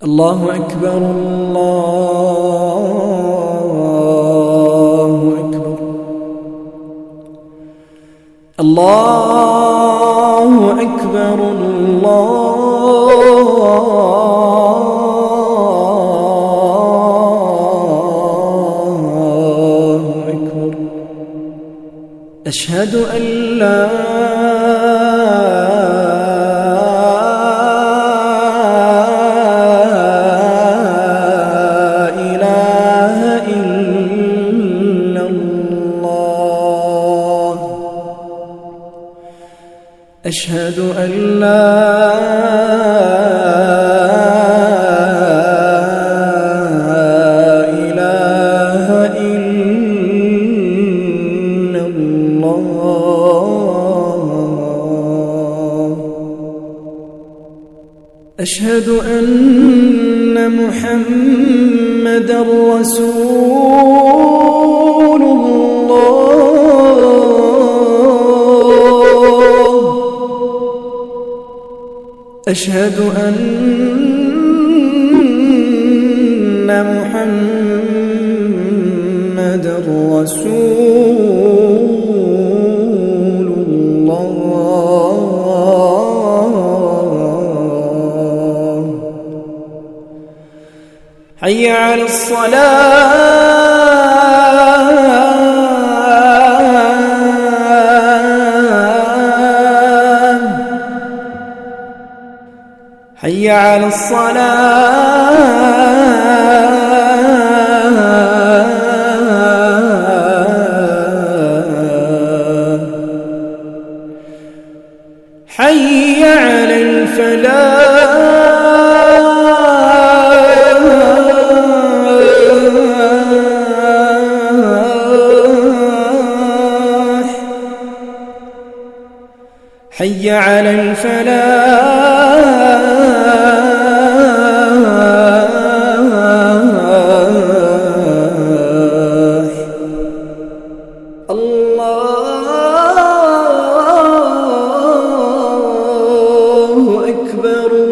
الله أكبر الله أكبر الله أكبر الله أكبر أشهد أن لا أشهد أن لا إله إلا الله أشهد أن محمدًا رسول الله أشهد أن محمدًا رسول الله حي على حي على حي على الفلاح حي على الله أكبر